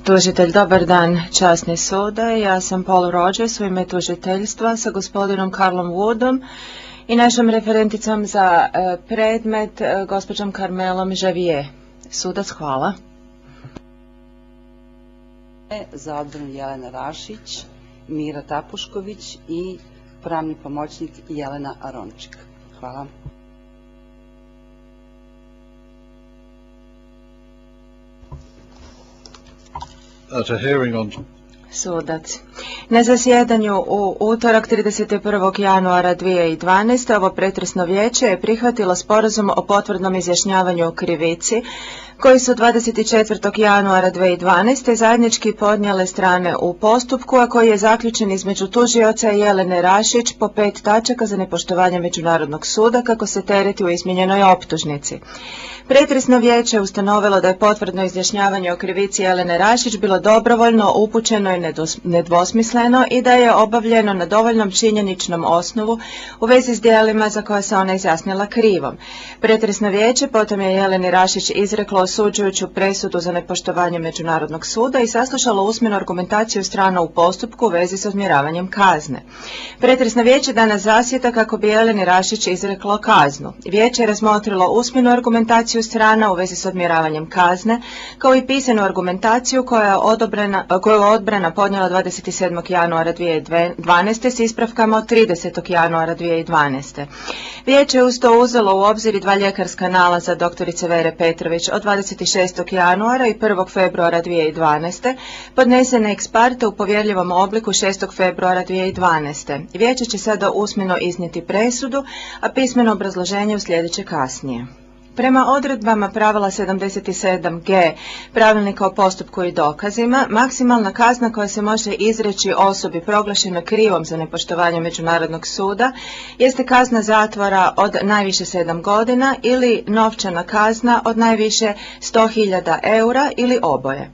Tužitelj, dobar dan, časni sude. Ja sam Paul Rogers u ime tužiteljstva sa gospodinom Karlom Woodom i našom referenticom za predmet, gospođom Carmelom Javier. Sudac, hvala. Za odbranu Jelena Rašić, Mira Tapušković i pravni pomoćnik Jelena Arončik. Hvala. Sudac. Na zasjedanju u utorak 31. januara 2012. ovo pretresno vijeće je prihvatilo sporazum o potvrdnom izjašnjavanju o krivici koji su 24. januara 2012. zajednički podnijele strane u postupku, a koji je zaključen između tužioca Jelene Rašić po 5 tačaka za nepoštovanje Međunarodnog suda kako se tereti u izmijenjenoj optužnici. Pretresno vijeće je ustanovilo da je potvrdno izjašnjavanje o krivici Jelene Rašić bilo dobrovoljno, upućeno i nedvosmisleno i da je obavljeno na dovoljnom činjeničnom osnovu u vezi s djelima za koja se ona izjasnila krivom. Pretresno vijeće potom je Jeleni Rašić izreklo osuđujuću presudu za nepoštovanje Međunarodnog suda i saslušalo usmenu argumentaciju strana u postupku u vezi s odmjeravanjem kazne. Pretresno vijeće danas zasjeda kako bi Jeleni Rašić izreklo kaznu. Vijeće je razmotrilo usmenu argumentaciju strana u vezi s odmjeravanjem kazne, kao i pisanu argumentaciju koju je odbrana podnijela 27. januara 2012. s ispravkama od 30. januara 2012. Vijeće je uz to uzelo u obzir i 2 ljekarska nalaza doktorice Vere Petrović od 26. januara i 1. februara 2012. podnesene ex parte u povjerljivom obliku 6. februara 2012. Vijeće će sada usmeno iznijeti presudu, a pismeno obrazloženje uslijedit kasnije. Prema odredbama pravila 77g Pravilnika o postupku i dokazima, maksimalna kazna koja se može izreći osobi proglašenoj krivom za nepoštovanje Međunarodnog suda jeste kazna zatvora od najviše 7 godina ili novčana kazna od najviše 100.000 eura ili oboje.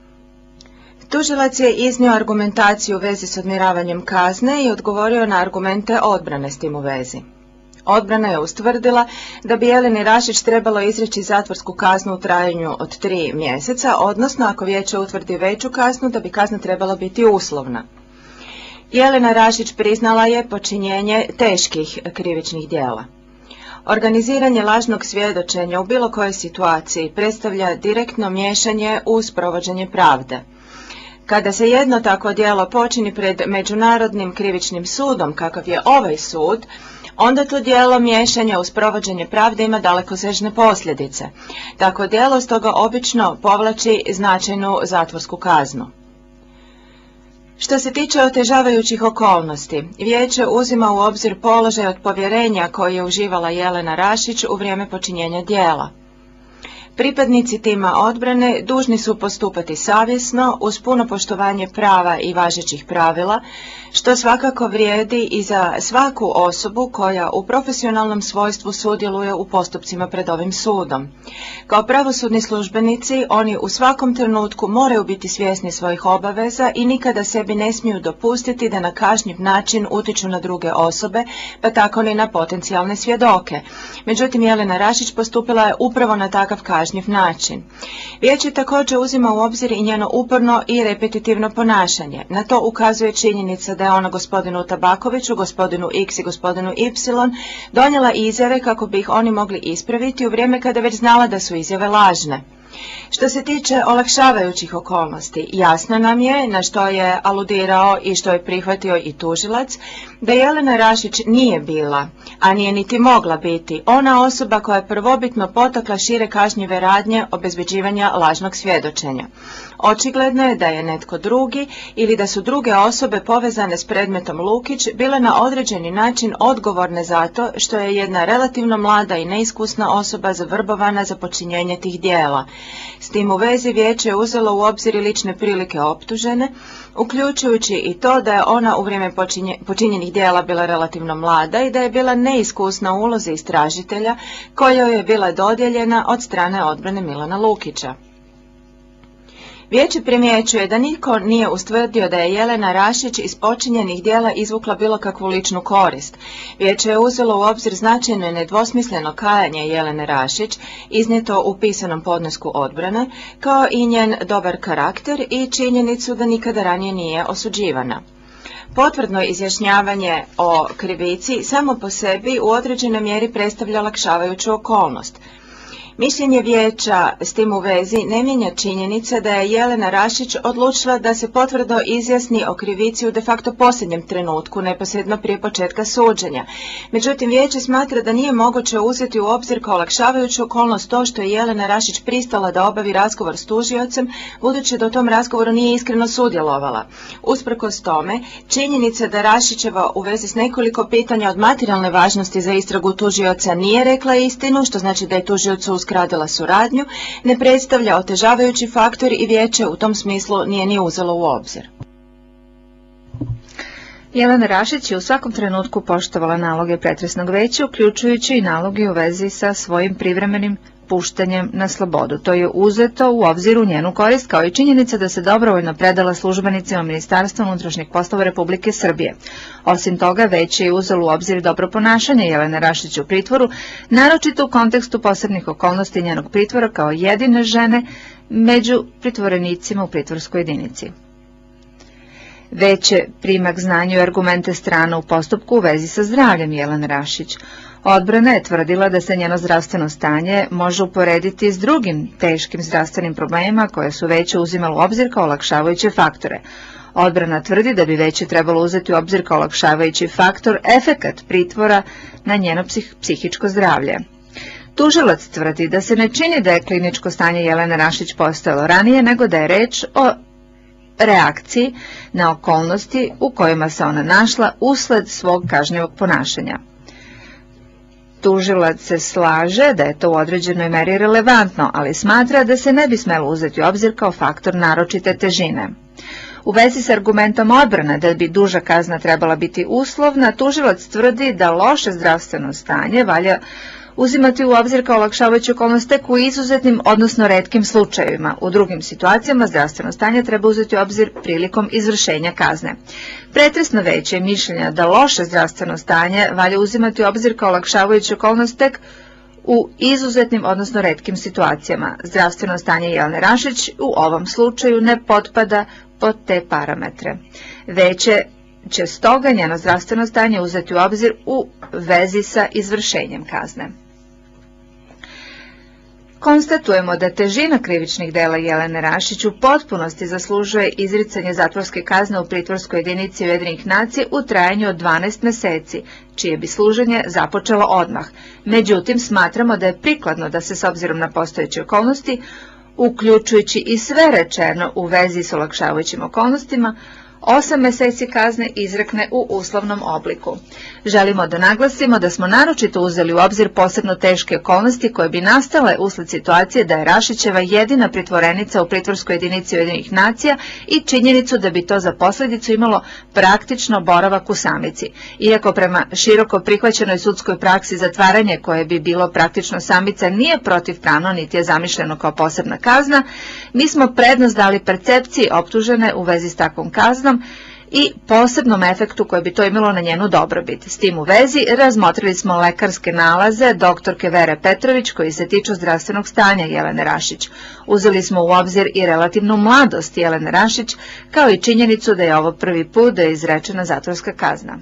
Tužilac je iznio argumentaciju u vezi s odmjeravanjem kazne i odgovorio na argumente odbrane s tim u vezi. Odbrana je ustvrdila da bi Jeleni Rašić trebalo izreći zatvorsku kaznu u trajanju od 3 mjeseca, odnosno ako vijeće utvrdi veću kaznu, da bi kazna trebala biti uslovna. Jelena Rašić priznala je počinjenje teških krivičnih djela. Organiziranje lažnog svjedočenja u bilo kojoj situaciji predstavlja direktno miješanje u sprovođenje pravde. Kada se jedno takvo djelo počini pred Međunarodnim krivičnim sudom, kakav je ovaj sud, onda to djelo miješanja u sprovođenje pravde ima dalekosežne posljedice. Tako djelo stoga obično povlači značajnu zatvorsku kaznu. Što se tiče otežavajućih okolnosti, vijeće uzima u obzir položaj od povjerenja koji je uživala Jelena Rašić u vrijeme počinjenja djela. Pripadnici tima odbrane dužni su postupati savjesno uz puno poštovanje prava i važećih pravila, što svakako vrijedi i za svaku osobu koja u profesionalnom svojstvu sudjeluje u postupcima pred ovim sudom. Kao pravosudni službenici, oni u svakom trenutku moraju biti svjesni svojih obaveza i nikada sebi ne smiju dopustiti da na kažnjiv način utiču na druge osobe, pa tako ni na potencijalne svjedoke. Međutim, Jelena Rašić postupila je upravo na takav kažnjiv način. Vijeće također uzima u obzir i njeno uporno i repetitivno ponašanje. Na to ukazuje činjenica da je ona gospodinu Tabakoviću, gospodinu X i gospodinu Y donijela izjave kako bi ih oni mogli ispraviti u vrijeme kada već znala da su izjave lažne. Što se tiče olakšavajućih okolnosti, jasno nam je, na što je aludirao i što je prihvatio i tužilac, da Jelena Rašić nije bila, a nije niti mogla biti, ona osoba koja je prvobitno potakla šire kažnjive radnje obezbeđivanja lažnog svjedočenja. Očigledno je da je netko drugi ili da su druge osobe povezane s predmetom Lukić bile na određeni način odgovorne za to što je jedna relativno mlada i neiskusna osoba zavrbovana za počinjenje tih djela. S tim u vezi vijeće je uzelo u obzir i lične prilike optužene, uključujući i to da je ona u vrijeme počinjenih djela bila relativno mlada i da je bila neiskusna u ulozi istražitelja koja joj je bila dodijeljena od strane odbrane Milana Lukića. Vijeće primjećuje da nitko nije ustvrdio da je Jelena Rašić iz počinjenih djela izvukla bilo kakvu ličnu korist. Vijeće je uzelo u obzir značajno i nedvosmisleno kajanje Jelene Rašić, iznijeto u pisanom podnesku odbrane, kao i njen dobar karakter i činjenicu da nikada ranije nije osuđivana. Potvrdno izjašnjavanje o krivici samo po sebi u određenoj mjeri predstavlja olakšavajuću okolnost. Mišljenje vijeća s tim u vezi ne mijenja činjenica da je Jelena Rašić odlučila da se potvrdno izjasni o krivici u de facto posljednjem trenutku, neposredno prije početka suđenja. Međutim, vijeće smatra da nije moguće uzeti u obzir kao olakšavajuću okolnost to što je Jelena Rašić pristala da obavi razgovor s tužiocem, budući da u tom razgovoru nije iskreno sudjelovala. Usprkos tome, činjenica da Rašićeva u vezi s nekoliko pitanja od materijalne važnosti za istragu tužioca nije rekla istinu, što znači da je tužiocu uskratila suradnju, ne predstavlja otežavajući faktor i vijeće u tom smislu nije ni uzelo u obzir. Jelena Rašić je u svakom trenutku poštovala naloge pretresnog veća, uključujući i naloge u vezi sa svojim privremenim puštanjem na slobodu. To je uzeto u obzir u njenu korist, kao i činjenica da se dobrovoljno predala službenicima Ministarstva unutrašnjih poslova Republike Srbije. Osim toga, veće je uzelo u obzir dobro ponašanje Jelene Rašić u pritvoru, naročito u kontekstu posebnih okolnosti njenog pritvora kao jedine žene među pritvorenicima u pritvorskoj jedinici. Veće prima k znanju argumente strana u postupku u vezi sa zdravljem Jelene Rašić. Odbrana je tvrdila da se njeno zdravstveno stanje može uporediti s drugim teškim zdravstvenim problemima koje su veće uzimalo u obzir kao olakšavajuće faktore. Odbrana tvrdi da bi veće trebalo uzeti u obzir kao olakšavajući faktor efekat pritvora na njeno psihičko zdravlje. Tužilac tvrdi da se ne čini da je kliničko stanje Jelene Rašić postojalo ranije, nego da je reč o reakciji na okolnosti u kojima se ona našla usled svog kažnjivog ponašanja. Tužilac se slaže da je to u određenoj meri relevantno, ali smatra da se ne bi smelo uzeti u obzir kao faktor naročite težine. U vezi s argumentom odbrane da bi duža kazna trebala biti uslovna, tužilac tvrdi da loše zdravstveno stanje valja uzimati u obzir kao olakšavajuću okolnost tek u izuzetnim, odnosno retkim slučajevima. U drugim situacijama zdravstveno stanje treba uzeti u obzir prilikom izvršenja kazne. Pretresno veće je mišljenja da loše zdravstveno stanje valja uzimati u obzir kao olakšavajuću okolnost tek u izuzetnim, odnosno retkim situacijama. Zdravstveno stanje Jelene Rašić u ovom slučaju ne potpada pod te parametre. Veće će stoga njeno zdravstveno stanje uzeti u obzir u vezi sa izvršenjem kazne. Konstatujemo da težina krivičnih dela Jelene Rašić u potpunosti zaslužuje izricanje zatvorske kazne u pritvorskoj jedinici Ujedinjenih nacija u trajanju od 12 meseci, čije bi služenje započelo odmah. Međutim, smatramo da je prikladno da se s obzirom na postojeće okolnosti, uključujući i sve rečeno u vezi s olakšavajućim okolnostima, 8 meseci kazne izrekne u uslovnom obliku. Želimo da naglasimo da smo naročito uzeli u obzir posebno teške okolnosti koje bi nastale usled situacije da je Rašićeva jedina pritvorenica u pritvorskoj jedinici Ujedinjenih nacija i činjenicu da bi to za posljedicu imalo praktično boravak u samici. Iako prema široko prihvaćenoj sudskoj praksi zatvaranje koje bi bilo praktično samica nije protivpravno niti je zamišljeno kao posebna kazna, mi smo prednost dali percepciji optužene u vezi s takvom kaznom i posebnom efektu koje bi to imalo na njenu dobrobit. S tim u vezi razmotrili smo lekarske nalaze doktorke Vere Petrović koji se tiču zdravstvenog stanja Jelene Rašić. Uzeli smo u obzir i relativnu mladost Jelene Rašić, kao i činjenicu da je ovo prvi put da je izrečena zatvorska kazna.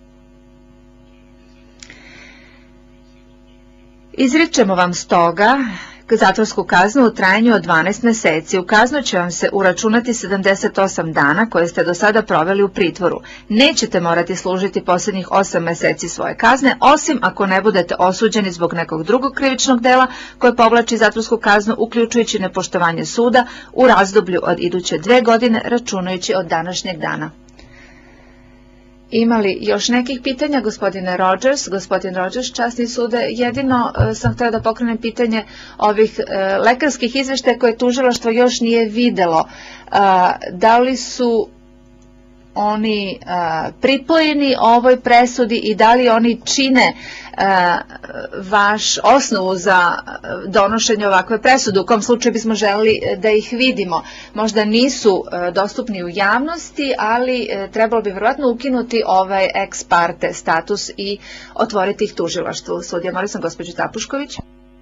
Izričemo vam stoga zatvorsku kaznu u trajanju od 12 meseci. U kaznu će vam se uračunati 78 dana koje ste do sada proveli u pritvoru. Nećete morati služiti posljednjih 8 meseci svoje kazne, osim ako ne budete osuđeni zbog nekog drugog krivičnog dela koje povlači zatvorsku kaznu, uključujući nepoštovanje suda u razdoblju od iduće 2 godine, računajući od današnjeg dana. Ima li još nekih pitanja, gospodine Rogers? Gospodin Rogers, časni sude, jedino sam htjela da pokrenem pitanje ovih lekarskih izveštaja koje tužilaštvo još nije videlo. Da li su oni pripojeni ovoj presudi i da li oni čine vaš osnovu za donošenje ovakve presude? U kom slučaju bismo želeli da ih vidimo? Možda nisu dostupni u javnosti, ali trebalo bi vjerojatno ukinuti ovaj ex parte status i otvoriti ih tužilaštvu. Sudija Morison, gospođo Tapušković.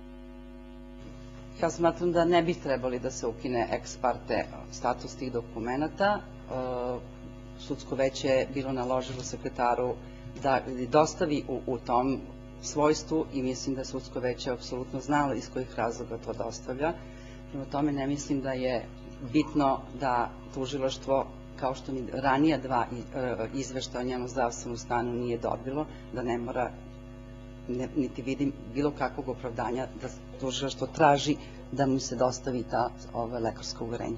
Ja smatram da ne bi trebali da se ukine ex parte status tih dokumenata. Sudsko veće je bilo naložilo sekretaru da dostavi u tom svojstvu i mislim da je sudsko veće apsolutno znalo iz kojih razloga to dostavlja. Prema tome ne mislim da je bitno da tužilaštvo, kao što ni ranija dva izveštaja o njenom zdravstvenom stanju nije dobilo, da ne mora, niti vidim bilo kakvog opravdanja da tužilaštvo traži da mu se dostavi ta lekarska uverenja.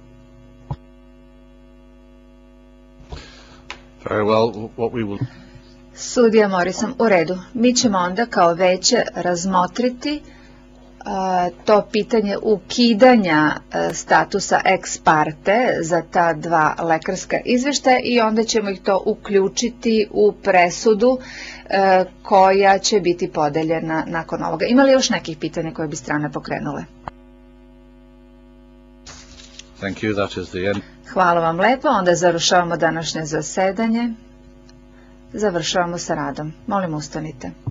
Sudija Morison, u redu. Mi ćemo onda kao veće razmotriti to pitanje ukidanja statusa ex parte za ta dva lekarska izveštaja i onda ćemo ih to uključiti u presudu koja će biti podeljena nakon ovoga. Ima li još nekih pitanja koje bi strane pokrenule? Hvala vam lepo. Onda završavamo današnje zasedanje. Završavamo sa radom. Molim, ustanite.